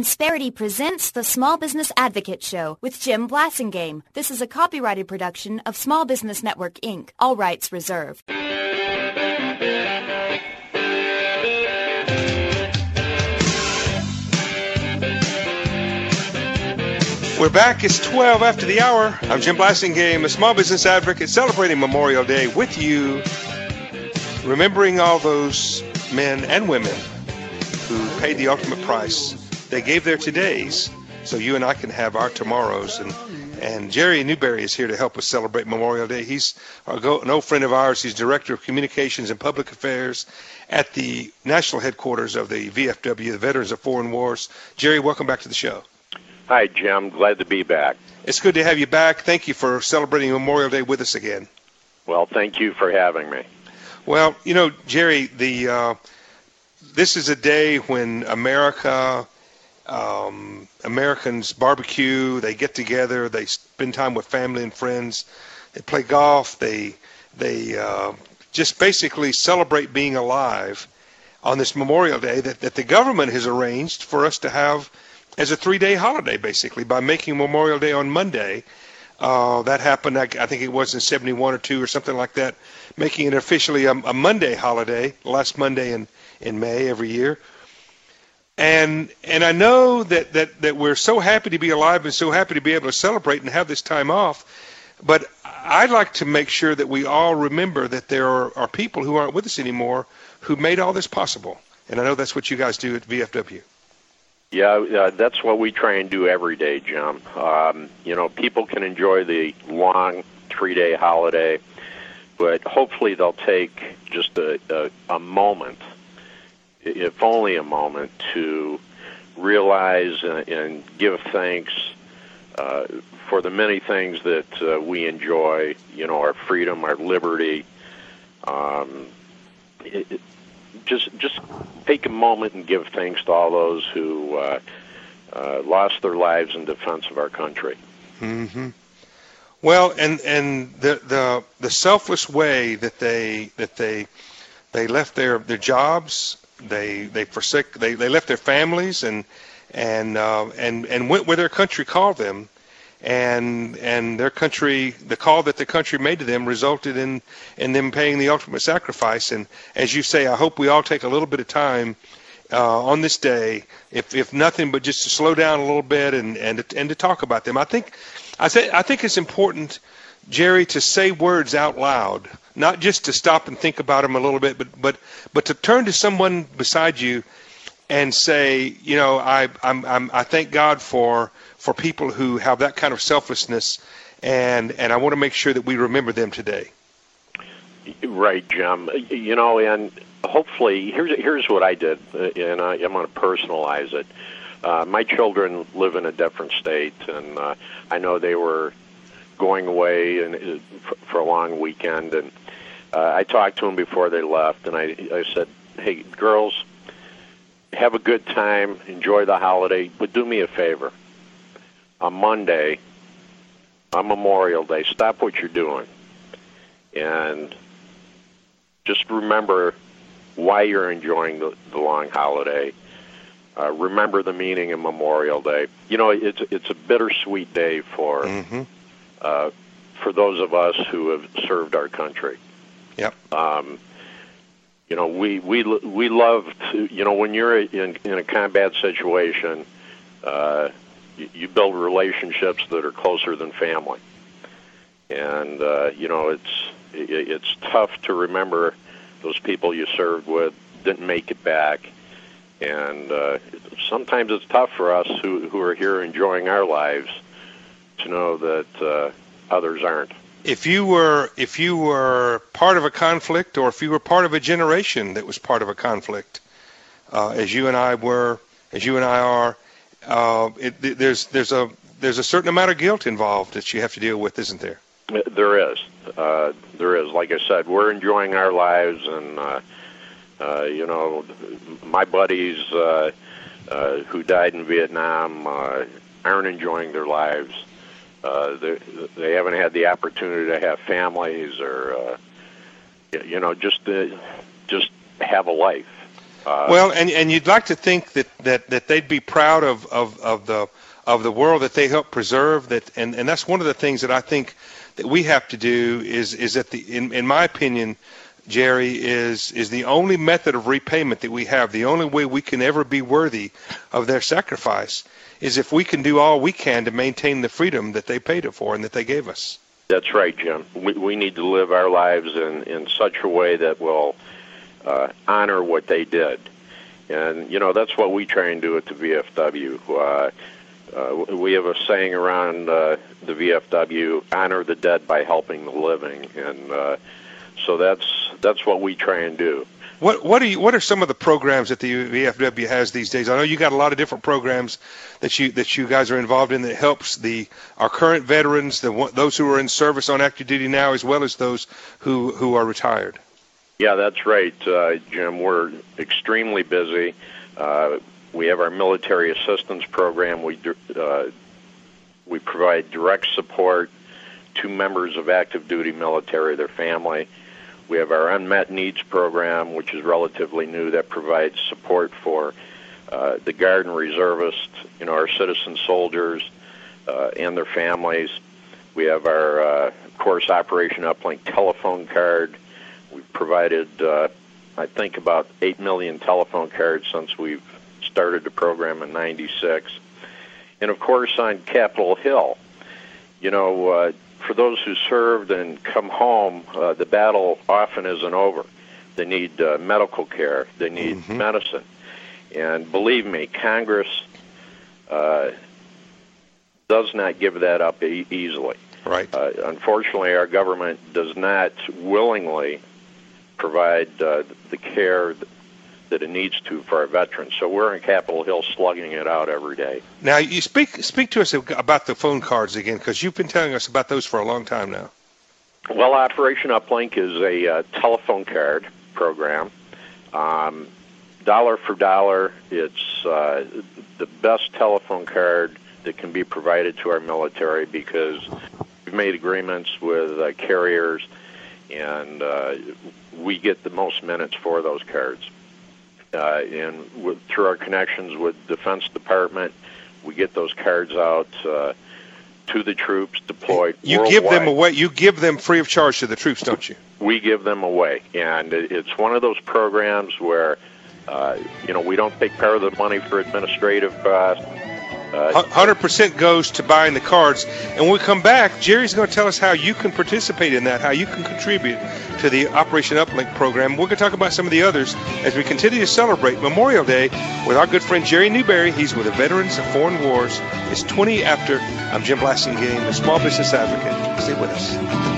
Insperity presents the Small Business Advocate Show with Jim Blasingame. This is a copyrighted production of Small Business Network, Inc. All rights reserved. We're back. It's 12 after the hour. I'm Jim Blasingame, a small business advocate, celebrating Memorial Day with you, remembering all those men and women who paid the ultimate price. They gave their todays so you and I can have our tomorrows. And Jerry Newberry is here to help us celebrate Memorial Day. He's an old friend of ours. He's Director of Communications and Public Affairs at the national headquarters of the VFW, the Veterans of Foreign Wars. Jerry, welcome back to the show. Hi, Jim. Glad to be back. It's good to have you back. Thank you for celebrating Memorial Day with us again. Well, thank you for having me. Well, you know, Jerry, this is a day when Americans barbecue, they get together, they spend time with family and friends, they play golf, they just basically celebrate being alive on this Memorial Day that the government has arranged for us to have as a 3-day holiday, basically, by making Memorial Day on Monday. That happened, I think it was in 71 or 2 or something like that, making it officially a Monday holiday, last Monday in May every year. And I know that we're so happy to be alive and so happy to be able to celebrate and have this time off, but I'd like to make sure that we all remember that there are people who aren't with us anymore who made all this possible. And I know that's what you guys do at VFW. Yeah, that's what we try and do every day, Jim. People can enjoy the long 3-day holiday, but hopefully they'll take just a moment, if only a moment, to realize and give thanks for the many things that we enjoy, our freedom, our liberty. Just take a moment and give thanks to all those who lost their lives in defense of our country. Mm-hmm. Well, and the selfless way that they left their jobs, they left their families and went where their country called them, and their country, the call that the country made to them resulted in them paying the ultimate sacrifice. And as you say, I hope we all take a little bit of time on this day, if nothing but just to slow down a little bit and to talk about them. I think it's important, Jerry, to say words out loud, not just to stop and think about them a little bit, but to turn to someone beside you and say, I thank God for people who have that kind of selflessness, and I want to make sure that we remember them today. Right, Jim. And hopefully, here's what I did, and I'm going to personalize it. My children live in a different state, and I know they were going away for a long weekend, and I talked to them before they left, and I said, hey, girls, have a good time, enjoy the holiday, but do me a favor. On Monday, on Memorial Day, stop what you're doing and just remember why you're enjoying the long holiday. Remember the meaning of Memorial Day. It's a bittersweet day for those of us who have served our country. Yep. We love to, when you're in a combat situation, you build relationships that are closer than family. And, it's tough to remember those people you served with didn't make it back. And sometimes it's tough for us who are here enjoying our lives to know that others aren't. If you were part of a conflict, or if you were part of a generation that was part of a conflict, as you and I were, as you and I are, there's a certain amount of guilt involved that you have to deal with, isn't there? There is. Like I said, we're enjoying our lives, and my buddies who died in Vietnam aren't enjoying their lives. They haven't had the opportunity to have families, or just have a life. Well, and you'd like to think that they'd be proud of the world that they help preserve. And that's one of the things that I think that we have to do is that in my opinion, Jerry, is the only method of repayment that we have. The only way we can ever be worthy of their sacrifice is if we can do all we can to maintain the freedom that they paid it for and that they gave us. That's right, Jim. We need to live our lives in such a way that will honor what they did. And, that's what we try and do at the VFW. We have a saying around the VFW, honor the dead by helping the living. And so that's what we try and do. What are some of the programs that the VFW has these days? I know you got a lot of different programs that you guys are involved in that helps our current veterans, those who are in service on active duty now, as well as those who are retired. Yeah, that's right, Jim. We're extremely busy. We have our military assistance program. We provide direct support to members of active duty military, their family. We have our Unmet Needs program, which is relatively new, that provides support for the Guard and Reservists, our citizen soldiers and their families. We have our, of course, Operation Uplink telephone card. We've provided, I think, about 8 million telephone cards since we've started the program in '96. And, of course, on Capitol Hill, for those who served and come home, the battle often isn't over. They need medical care. They need medicine. And believe me, Congress does not give that up easily. Right. Unfortunately, our government does not willingly provide the care that it needs to for our veterans. So we're in Capitol Hill slugging it out every day. Now, you speak to us about the phone cards again, because you've been telling us about those for a long time now. Well, Operation Uplink is a telephone card program. Dollar for dollar, it's the best telephone card that can be provided to our military because we've made agreements with carriers, and we get the most minutes for those cards. Through our connections with Defense Department, we get those cards out to the troops deployed worldwide. Give them away. You give them free of charge to the troops, don't you? We give them away, and it's one of those programs where we don't take part of the money for administrative costs. 100% goes to buying the cards. And when we come back, Jerry's going to tell us how you can participate in that, how you can contribute to the Operation Uplink program. We're going to talk about some of the others as we continue to celebrate Memorial Day with our good friend Jerry Newberry. He's with the Veterans of Foreign Wars. It's 20 after. I'm Jim Blasingame, the Small Business Advocate. Stay with us.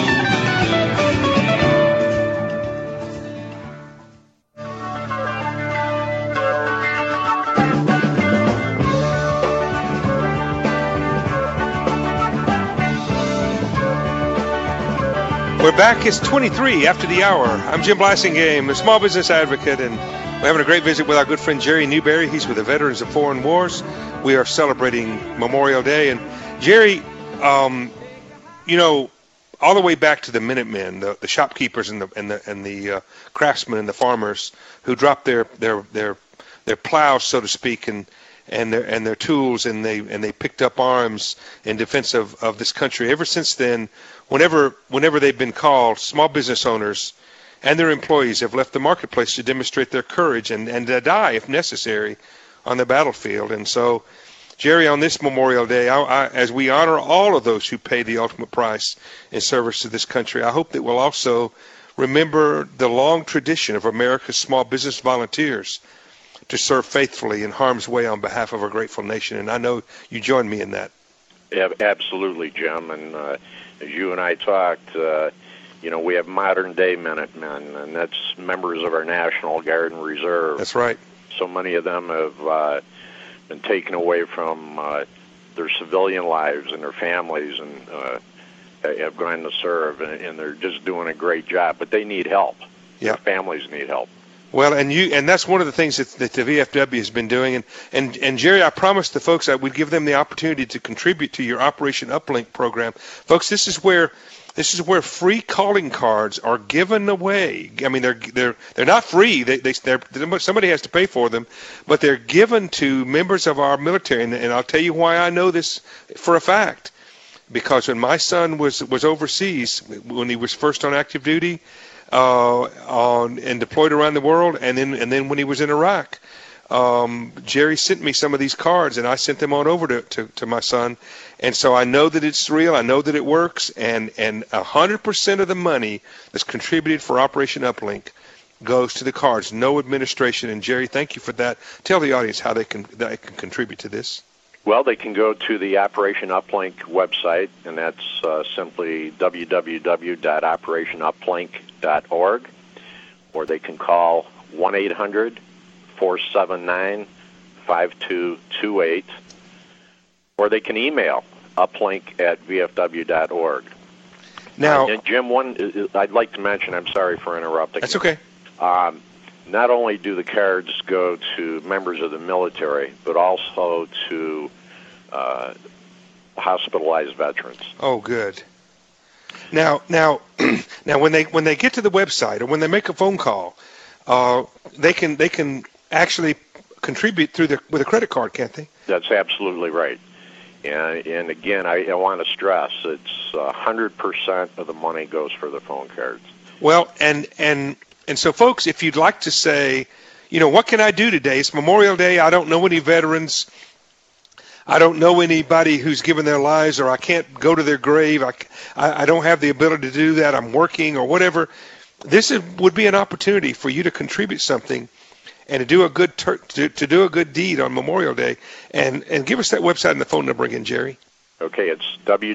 We're back. It's 23 after the hour. I'm Jim Blasingame, the Small Business Advocate, and we're having a great visit with our good friend Jerry Newberry. He's with the Veterans of Foreign Wars. We are celebrating Memorial Day. And Jerry, all the way back to the Minutemen, the shopkeepers and the craftsmen and the farmers who dropped their plows, so to speak, and their tools, and they picked up arms in defense of this country. Ever since then, whenever they've been called, small business owners and their employees have left the marketplace to demonstrate their courage and to die, if necessary, on the battlefield. And so, Jerry, on this Memorial Day, as we honor all of those who paid the ultimate price in service to this country, I hope that we'll also remember the long tradition of America's small business volunteers to serve faithfully in harm's way on behalf of our grateful nation. And I know you join me in that. Yeah, absolutely, Jim. And as you and I talked, we have modern-day Minutemen, and that's members of our National Guard and Reserve. That's right. So many of them have been taken away from their civilian lives and their families and have gone to serve, and they're just doing a great job. But they need help. Yeah. Their families need help. Well, and that's one of the things that the VFW has been doing. And Jerry, I promised the folks I would give them the opportunity to contribute to your Operation Uplink program. Folks, this is where free calling cards are given away. I mean, they're not free. Somebody has to pay for them, but they're given to members of our military. And I'll tell you why I know this for a fact. Because when my son was overseas, when he was first on active duty, and deployed around the world, and then when he was in Iraq, Jerry sent me some of these cards, and I sent them on over to my son, and so I know that it's real, I know that it works, and 100% of the money that's contributed for Operation Uplink goes to the cards, no administration. And Jerry, thank you for that. Tell the audience how they can contribute to this. Well, they can go to the Operation Uplink website, and that's simply www.operationuplink.org, or they can call 1-800-479-5228, or they can email uplink@vfw.org. Now, and Jim, one I'd like to mention, I'm sorry for interrupting. That's okay. Not only do the cards go to members of the military, but also to hospitalized veterans. Oh, good. Now, when they get to the website or when they make a phone call, they can actually contribute with a credit card, can't they? That's absolutely right. And again, I want to stress it's 100% of the money goes for the phone cards. Well, and so, folks, if you'd like to say, what can I do today? It's Memorial Day. I don't know any veterans. I don't know anybody who's given their lives, or I can't go to their grave. I don't have the ability to do that. I'm working or whatever. This would be an opportunity for you to contribute something and to do a good to do a good deed on Memorial Day. And give us that website and the phone number again, Jerry. Okay, it's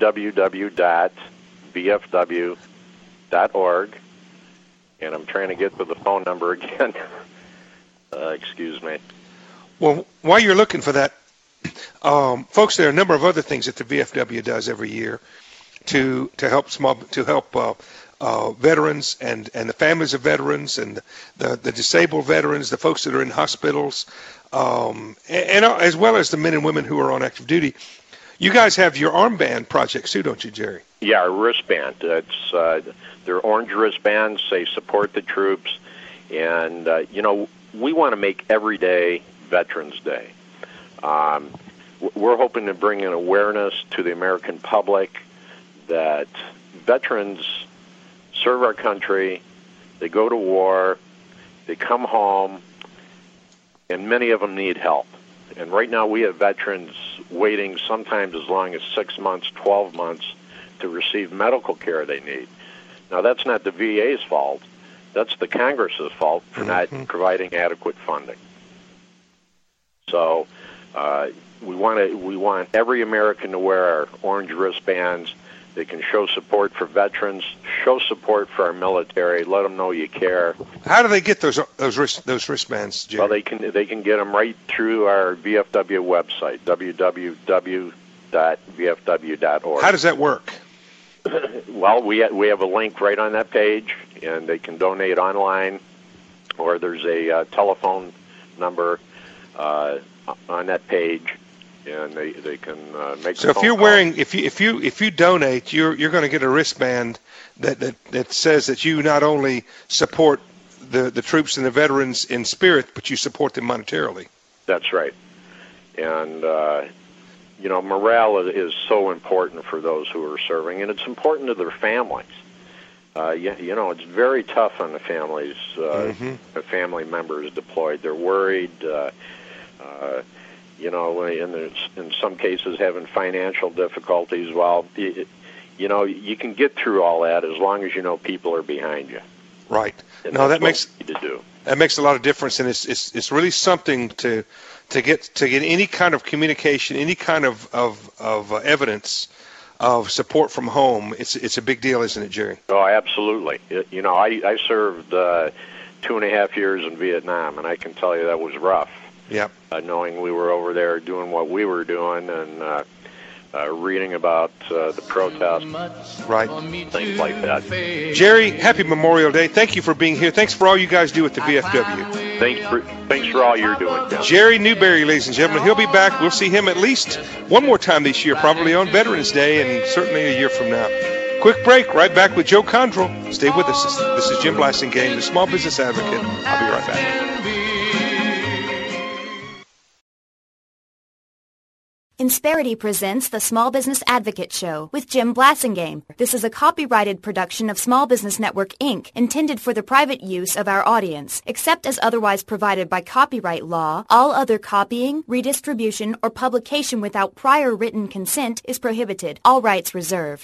www.vfw.org. And I'm trying to get to the phone number again. Excuse me. Well, while you're looking for that, folks, there are a number of other things that the VFW does every year to help veterans and the families of veterans and the disabled veterans, the folks that are in hospitals, and as well as the men and women who are on active duty. You guys have your armband projects too, don't you, Jerry? Yeah, our wristband. It's they're orange wristbands. They support the troops, and we want to make every day Veterans Day. We're hoping to bring an awareness to the American public that veterans serve our country, they go to war, they come home, and many of them need help. And right now we have veterans waiting sometimes as long as 6 months, 12 months to receive medical care they need. Now, that's not the VA's fault. That's the Congress's fault for not providing adequate funding. So we want every American to wear our orange wristbands. They can show support for veterans, show support for our military, let them know you care. How do they get those wristbands, Jerry? Well, they can get them right through our VFW website, www.vfw.org. How does that work? Well, we have a link right on that page, and they can donate online, or there's a telephone number on that page, and they can make. So if you're wearing, if you donate, you're going to get a wristband that says that you not only support the troops and the veterans in spirit, but you support them monetarily. That's right, and morale is so important for those who are serving, and it's important to their families. It's very tough on the families. The family members deployed, they're worried. In some cases having financial difficulties. Well, you can get through all that as long as you know people are behind you. Right. And no, that makes a lot of difference, and it's really something to get any kind of communication, any kind of evidence of support from home. It's a big deal, isn't it, Jerry? Oh, absolutely. I served 2.5 years in Vietnam, and I can tell you that was rough. Yeah. Knowing we were over there doing what we were doing, and reading about the protests, right? Things like that. Jerry, happy Memorial Day. Thank you for being here. Thanks for all you guys do at the VFW. Thanks for all you're doing, Tim. Jerry Newberry, ladies and gentlemen. He'll be back. We'll see him at least one more time this year, probably on Veterans Day and certainly a year from now. Quick break. Right back with Joe Condrell. Stay with us. This is Jim Blasingame, the Small Business Advocate. I'll be right back. Insperity presents the Small Business Advocate Show with Jim Blasingame. This is a copyrighted production of Small Business Network, Inc., intended for the private use of our audience. Except as otherwise provided by copyright law, all other copying, redistribution, or publication without prior written consent is prohibited. All rights reserved.